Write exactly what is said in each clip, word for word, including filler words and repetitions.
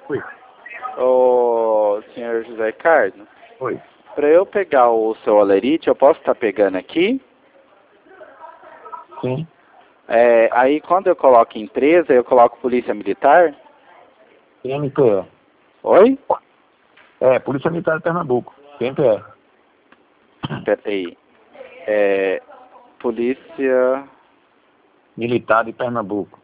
Oi. Ô, senhor José Ricardo, Oi. para eu pegar o seu Olerite, eu posso estar pegando aqui? Sim. É, aí quando eu coloco empresa, eu coloco polícia militar? P M P E. Oi? É, Polícia Militar de Pernambuco. P M P E. Peraí. É, polícia... Militar de Pernambuco.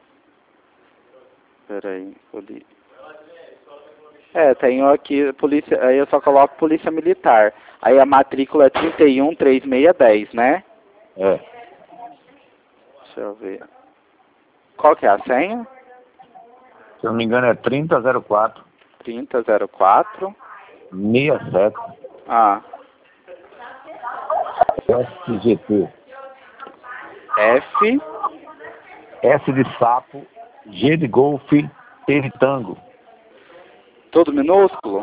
Peraí, polícia... É, tenho aqui, polícia, aí eu só coloco polícia militar. Aí a matrícula é trinta e um, trinta e seis, dez, né? É. Deixa eu ver. Qual que é a senha? Se eu não me engano é trinta zero quatro trinta zero quatro. sessenta e sete Ah, S G T. F... S de sapo, G de golfe, T de tango. Tudo minúsculo?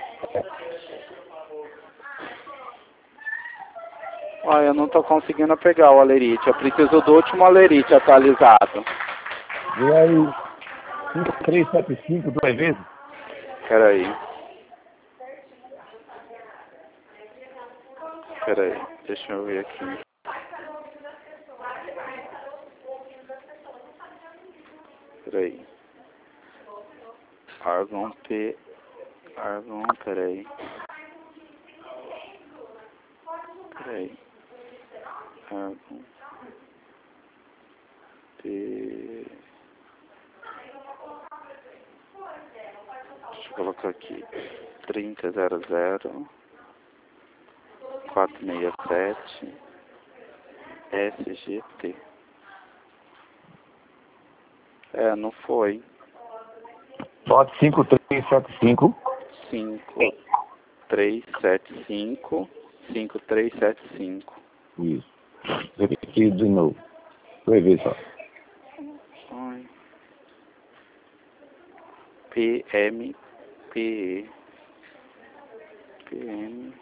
Olha, eu não tô conseguindo pegar o Alerite. Eu preciso do último Alerite atualizado. E aí, cinco três sete cinco duas vezes? Peraí. Peraí, deixa eu ver aqui. Peraí. Argon P... Argon, peraí. Peraí. Argon P... Deixa eu colocar aqui. trinta zero zero quatro seis sete S G T. É, não foi. Bote cinco três sete cinco. cinco três sete cinco cinco três sete cinco. Isso. Repetir de novo. Duas vezes só. Ai. P M P E. P M.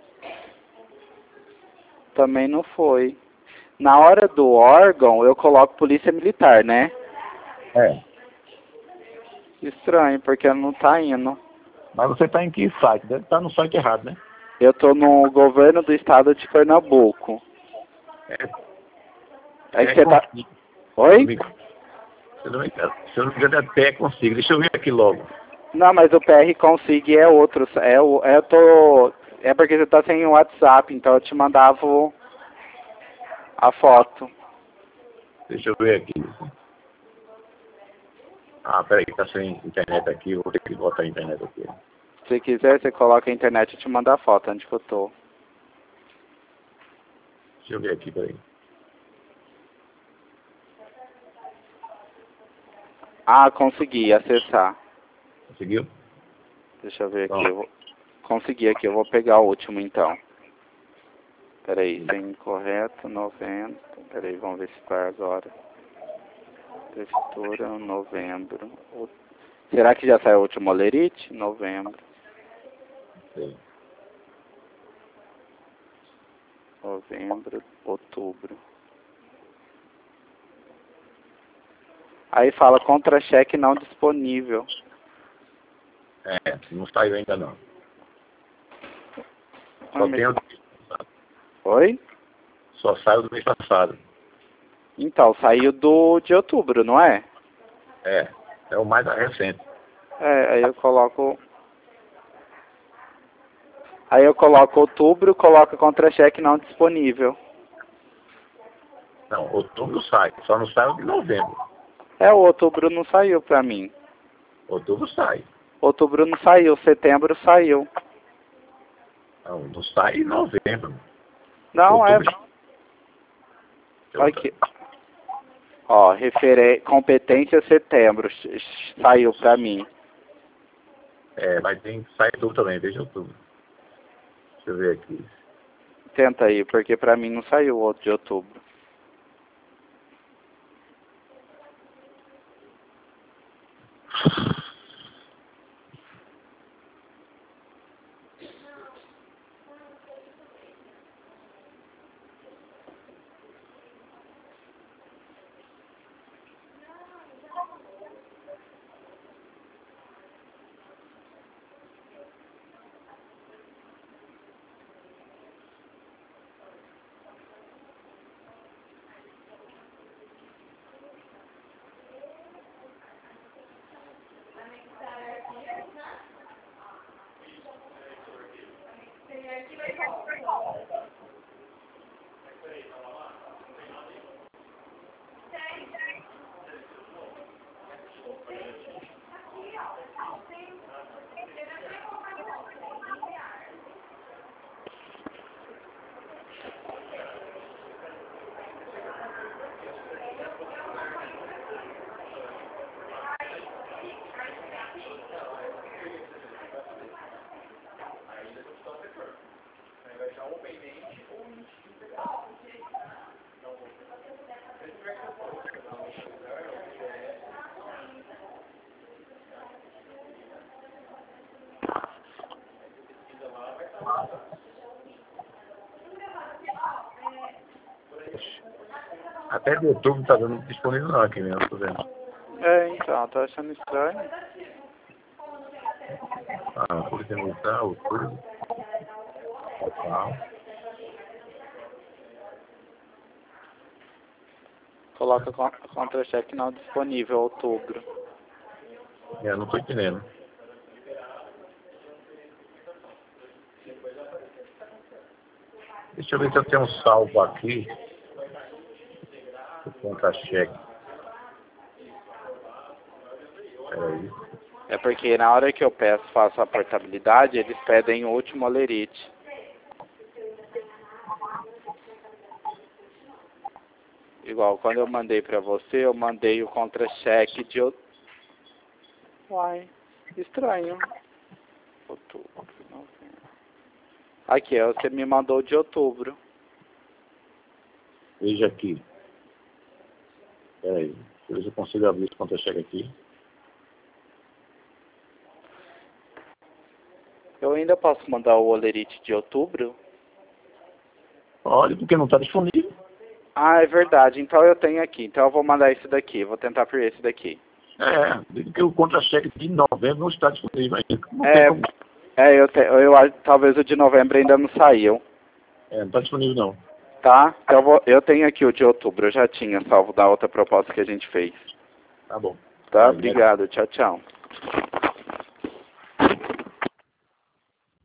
Também não foi. Na hora do órgão, eu coloco polícia militar, né? É. Estranho, porque não tá indo. Mas você está em que site? Deve estar no site errado, né? Eu tô no governo do estado de Pernambuco. É. É que É você tá... consigo. Oi? Se eu não me engano, se eu não me engano, é pé consigo. Deixa eu ver aqui logo. Não, mas o P R Consig é outro. É o... É, eu tô... É porque você tá sem o WhatsApp, então eu te mandava o- a foto. Deixa eu ver aqui. Ah, peraí, tá sem internet aqui. Eu vou ter que botar a internet aqui. Se quiser, você coloca a internet e te manda a foto onde que eu tô. Deixa eu ver aqui, peraí. Ah, consegui acessar. Conseguiu? Deixa eu ver aqui. Bom. Eu vou... Consegui aqui, eu vou pegar o último então. Peraí, sem incorreto, noventa. Peraí, vamos ver se vai agora. Textura, novembro. O- Será que já saiu o último Olerite? Novembro. Sei. Novembro, outubro. Aí fala contra-cheque não disponível. É, não saiu ainda não. Ah, Só mas- tem o... Oi? Só saiu do mês passado. Então, saiu do de outubro, não é? É, é o mais recente. É, aí eu coloco... Aí eu coloco outubro, coloco contra-cheque não disponível. Não, outubro sai. Só não sai o de novembro. É, o outubro não saiu pra mim. Outubro sai. Outubro não saiu, setembro saiu. Não, não sai em novembro. Não, é... Outubro... Olha aqui. Ó, referen... competência setembro, ch- ch- saiu pra mim. É, mas tem que sair outubro também, veja outubro. Deixa eu ver aqui. Tenta aí, porque pra mim não saiu o outro de outubro. Até de outubro não tá dando disponível não aqui mesmo, tô vendo. É, então, tô achando estranho. Ah, Polícia Militar, outubro. Total. Coloca con- contra-cheque não disponível, outubro. Eu não tô entendendo. Deixa eu ver se eu tenho um salvo aqui. Contra-cheque. Peraí. É porque na hora que eu peço, faço a portabilidade, eles pedem o último olerite. Igual, quando eu mandei pra você, eu mandei o contra-cheque de outubro. Uai, estranho. Outubro, novembro. Aqui, ó, você me mandou de outubro. Veja aqui. Peraí. Deixa eu ver se eu consigo abrir esse contra-cheque aqui. Eu ainda posso mandar o olerite de outubro? Olha, porque não está disponível. Ah, é verdade. Então eu tenho aqui. Então eu vou mandar esse daqui. Vou tentar por esse daqui. É, porque o contra-cheque de novembro não está disponível ainda. Não tem É, como. é eu, te, eu acho talvez o de novembro ainda não saiu. É, não está disponível não. Tá? Então eu, vou, eu tenho aqui o de outubro. Eu já tinha salvo da outra proposta que a gente fez. Tá bom. Tá? Aí, né? Obrigado. Tchau, tchau.